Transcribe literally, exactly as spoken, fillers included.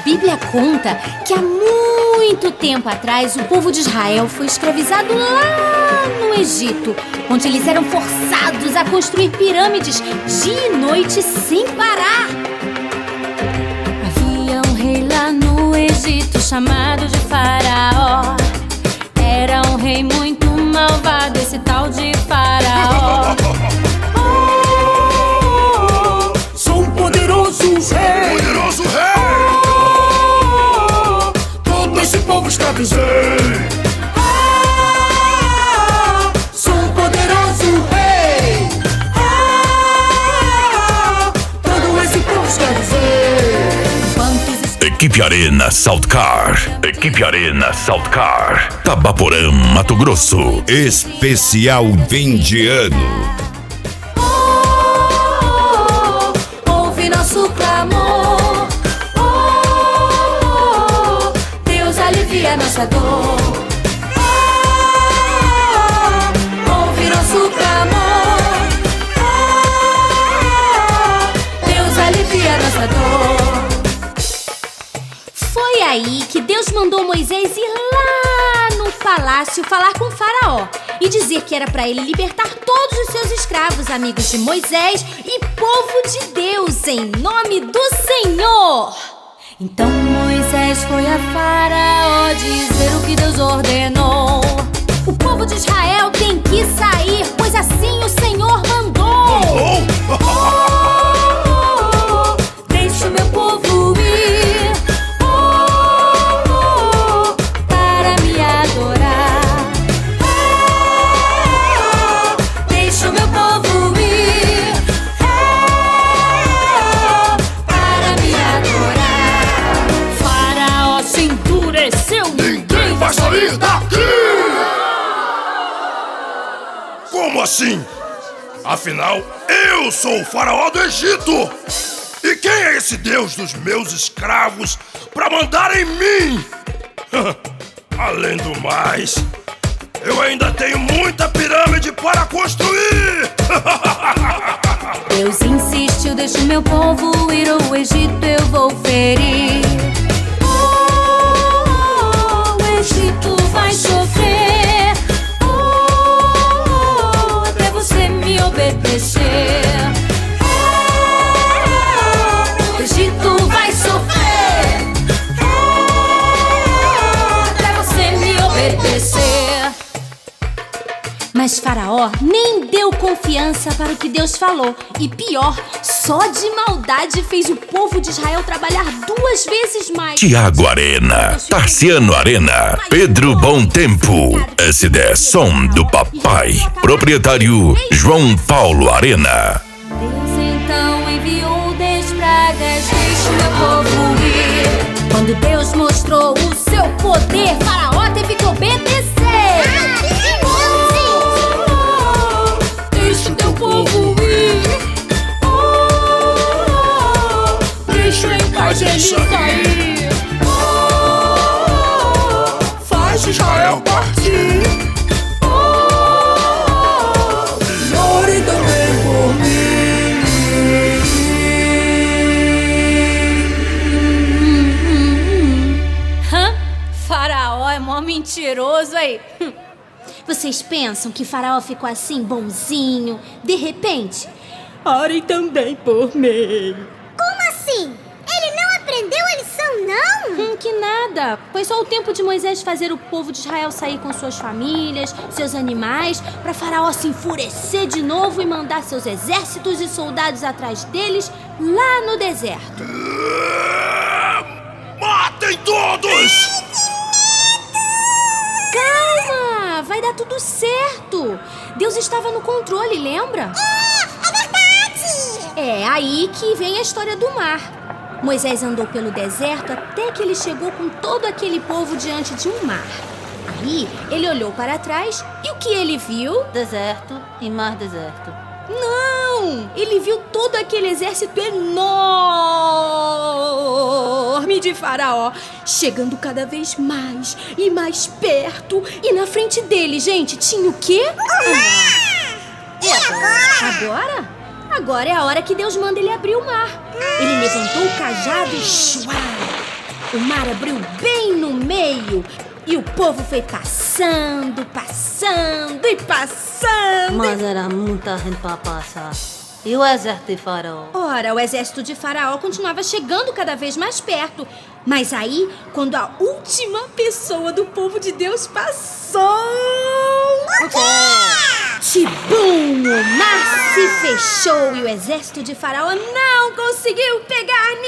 Bíblia conta que há muito tempo atrás o povo de Israel foi escravizado lá no Egito, onde eles eram forçados a construir pirâmides dia e noite sem parar. Havia um rei lá no Egito chamado de Faraó. Era um rei muito malvado, esse tal de Faraó. Oh, sou um poderoso rei. Poderoso rei. Oh, todo esse povo escravizei. Oh, sou um poderoso rei. Oh, todo esse povo escravizei. Equipe Arena Saltcar. Equipe Arena Saltcar. Tabaporã, Mato Grosso. Especial fim de ano. Oh, ouve nosso clamor. Oh, Deus alivia nossa dor. Oh, ouve nosso clamor. Oh, Deus alivia nossa dor. Foi aí que Deus mandou Moisés ir lá no palácio falar com o Faraó e dizer que era para ele libertar todos os seus escravos, amigos de Moisés e povo de Deus, em nome do Senhor. Então Moisés foi a Faraó dizer o que Deus ordenou. O povo de Israel tem que sair, pois assim o Senhor mandou. Oh, deixa o meu povo ir. Vai sair daqui! Como assim? Afinal, eu sou o faraó do Egito! E quem é esse Deus dos meus escravos pra mandar em mim? Além do mais, eu ainda tenho muita pirâmide para construir! Deus insistiu, deixa o meu povo ir ao Egito, eu vou ferir. Tu vai sofrer, oh, até você me obedecer. Oh, o Egito vai sofrer, oh, até você me obedecer. Mas Faraó nem deu confiança para o que Deus falou. E pior, só de maldade fez o povo de Israel trabalhar duas vezes mais. Tiago Arena, Tarciano Arena, Pedro Bom Tempo, S D Som do Papai, proprietário João Paulo Arena. Deus então enviou dez pragas, deixa o meu povo ir. Quando Deus mostrou o seu poder, Faraó teve que obedecer. Deixa o teu povo ir. Oh, deixa em paz ele sair. Oh, faz Israel partir. Oh, ore também por mim. Hã? Faraó é mó mentiroso aí. Vocês pensam que Faraó ficou assim, bonzinho, de repente? Orem também por mim. Como assim? Ele não aprendeu a lição, não? Hum, que nada. Foi só o tempo de Moisés fazer o povo de Israel sair com suas famílias, seus animais, para Faraó se enfurecer de novo e mandar seus exércitos e soldados atrás deles lá no deserto. Matem todos! Calma, vai dar tudo certo. Deus estava no controle, lembra? É, é verdade! É aí que vem a história do mar. Moisés andou pelo deserto até que ele chegou com todo aquele povo diante de um mar. Aí ele olhou para trás e o que ele viu? Deserto e mar deserto. Não! Ele viu todo aquele exército enorme de Faraó, chegando cada vez mais e mais perto. E na frente dele, gente, tinha o quê? O mar! E agora? Agora? Agora é a hora que Deus manda ele abrir o mar. Ele levantou o cajado e, chua, O mar abriu bem no meio e o povo foi passando, passando e passando. Mas era muita gente para passar. E o exército de Faraó? Ora, o exército de Faraó continuava chegando cada vez mais perto. Mas aí, quando a última pessoa do povo de Deus passou... O quê? Tibum! O mar se fechou e o exército de Faraó não conseguiu pegar